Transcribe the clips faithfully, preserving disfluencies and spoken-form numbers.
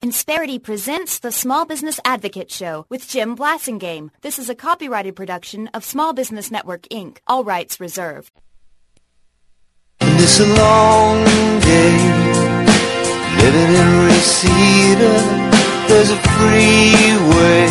Insperity presents the Small Business Advocate Show with Jim Blasingame. This is a copyrighted production of Small Business Network, Incorporated. All rights reserved. And it's a long day, living in Reseda. There's a freeway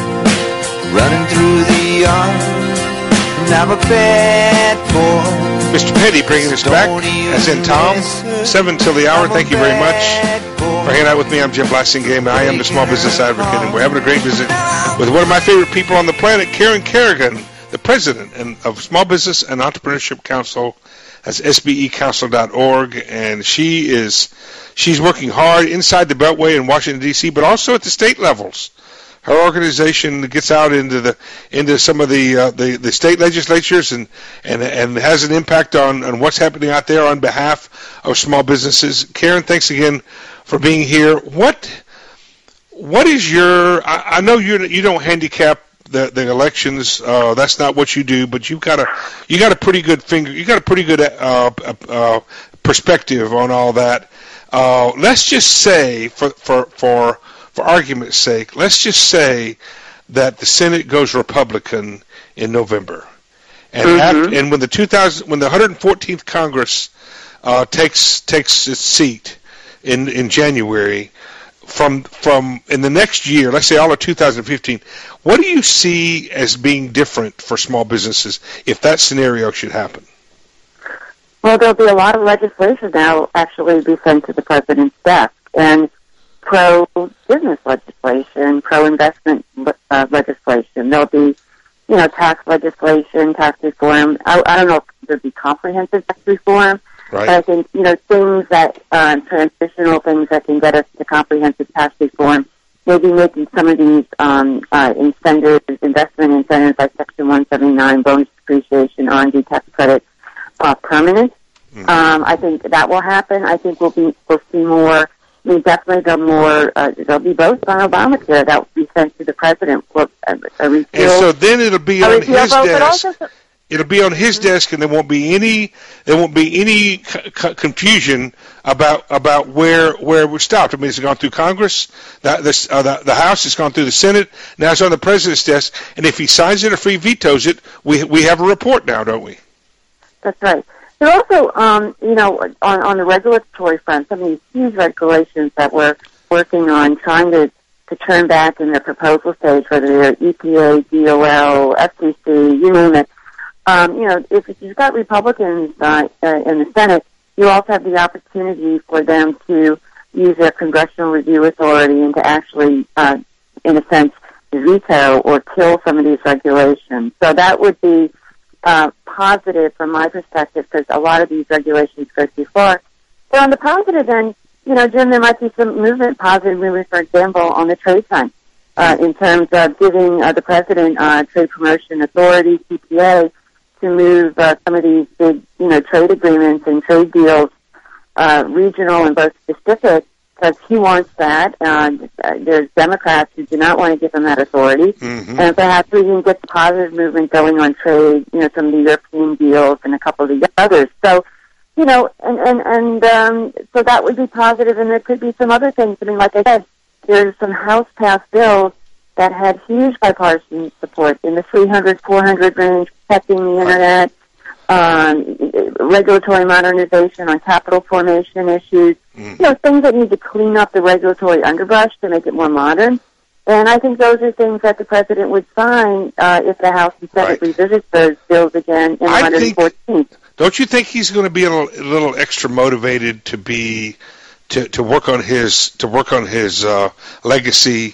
running through the yard, and I'm a bad boy. Mister Petty bringing us back, as in Tom, seven till the hour. Thank you very much for hanging out with me. I'm Jim Blasingame, and I am the Small Business Advocate, and we're having a great visit with one of my favorite people on the planet, Karen Kerrigan, the president of Small Business and Entrepreneurship Council. That's S B E council dot org, and she is she's working hard inside the Beltway in Washington, D C, but also at the state levels. Her organization gets out into the into some of the uh, the, the state legislatures and, and and has an impact on, on what's happening out there on behalf of small businesses. Karen, thanks again for being here. What what is your? I, I know you you don't handicap the the elections. Uh, that's not what you do. But you got a you got a pretty good finger. You got a pretty good uh, uh, perspective on all that. Uh, let's just say for for for. For argument's sake, let's just say that the Senate goes Republican in November, and mm-hmm. after, and when the two thousand when the one hundred fourteenth Congress uh, takes takes its seat in in January, from from in the next year, let's say all of two thousand fifteen, what do you see as being different for small businesses if that scenario should happen? Well, there'll be a lot of legislation now actually be sent to the president's desk, and pro-business legislation, pro-investment uh, legislation. There'll be, you know, tax legislation, tax reform. I, I don't know if there'll be comprehensive tax reform, right. But I think, you know, things that, uh, transitional things that can get us to comprehensive tax reform, maybe making some of these um, uh, incentives, investment incentives like Section one seventy-nine, bonus depreciation, R and D tax credits, uh, permanent. Mm-hmm. Um, I think that will happen. I think we'll be we'll see more. I mean, definitely there'll more. Uh, there'll be votes on Obamacare that will be sent to the president. For a, a repeal, and so then it'll be on his vote, desk. Also, it'll be on his mm-hmm. desk, and there won't be any. There won't be any c- c- confusion about about where where we stopped. I mean, it's gone through Congress. The the, uh, the the House has gone through the Senate. Now it's on the president's desk, and if he signs it or if he vetoes it, we we have a report now, don't we? That's right. There are also, um, you know, on, on the regulatory front, some of these huge regulations that we're working on, trying to, to turn back in the proposal stage, whether they're E P A, D O L, F C C, you name it. Um, you know, if you've got Republicans uh, uh, in the Senate, you also have the opportunity for them to use their congressional review authority and to actually, uh, in a sense, veto or kill some of these regulations. So that would be Uh, positive from my perspective, because a lot of these regulations go too far. But on the positive end, you know, Jim, there might be some movement, positive movement, for example, on the trade front, uh, in terms of giving uh, the president uh, trade promotion authority, T P A, to move uh, some of these big, you know, trade agreements and trade deals, uh, regional and both specific, because he wants that. Uh, there's Democrats who do not want to give him that authority. Mm-hmm. And perhaps we can get the positive movement going on trade, you know, some of the European deals and a couple of the others. So, you know, and, and, and um, so that would be positive, and there could be some other things. I mean, like I said, there's some House-passed bills that had huge bipartisan support in the three hundred, four hundred range, protecting the Internet, um, regulatory modernization on capital formation issues, mm. you know, things that need to clean up the regulatory underbrush to make it more modern. And I think those are things that the president would sign uh, if the House and Senate right. revisits those bills again in one hundred fourteenth. Don't you think he's going to be a little, a little extra motivated to be to, to work on his to work on his uh, legacy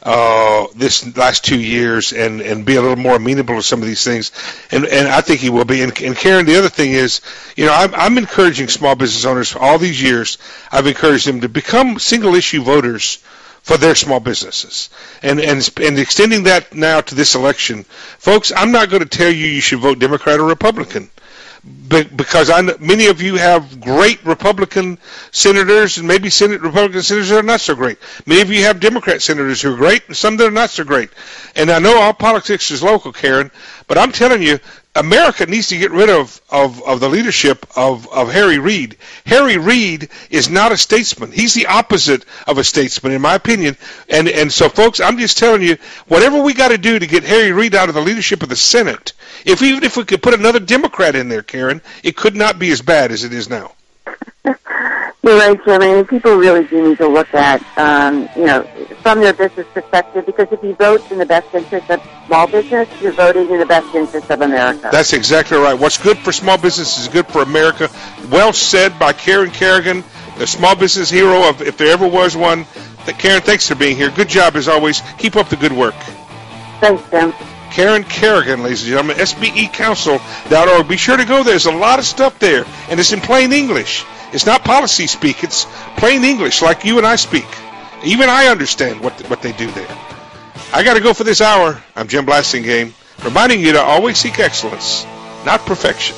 Uh, this last two years and, and be a little more amenable to some of these things, and and I think he will be. And, and Karen, the other thing is, you know, I'm, I'm encouraging small business owners for all these years. I've encouraged them to become single issue voters for their small businesses, and and and extending that now to this election, folks. I'm not going to tell you you should vote Democrat or Republican. Because I know many of you have great Republican senators, and maybe Senate Republican senators that are not so great. Many of you have Democrat senators who are great, and some that are not so great. And I know all politics is local, Karen, but I'm telling you, America needs to get rid of, of, of the leadership of, of Harry Reid. Harry Reid is not a statesman. He's the opposite of a statesman, in my opinion. And and so, folks, I'm just telling you, whatever we got to do to get Harry Reid out of the leadership of the Senate, if even if we could put another Democrat in there, Karen, it could not be as bad as it is now. You're right, Jim. I mean, people really do need to look at, um, you know, from their business perspective, because if you vote in the best interest of small business, you're voting in the best interest of America. That's exactly right. What's good for small business is good for America. Well said by Karen Kerrigan, the small business hero, of if there ever was one. Karen, thanks for being here. Good job, as always. Keep up the good work. Thanks, Jim. Karen Kerrigan, ladies and gentlemen, S B E council dot org. Be sure to go there. There's a lot of stuff there, and it's in plain English. It's not policy speak. It's plain English like you and I speak. Even I understand what what they do there. I got to go for this hour. I'm Jim Blasingame, reminding you to always seek excellence, not perfection.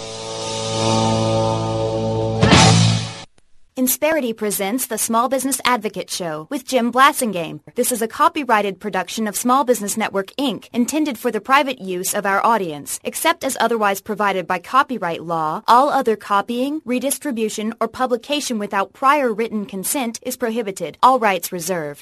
Insperity presents the Small Business Advocate Show with Jim Blasingame. This is a copyrighted production of Small Business Network, Incorporated, intended for the private use of our audience. Except as otherwise provided by copyright law, all other copying, redistribution, or publication without prior written consent is prohibited. All rights reserved.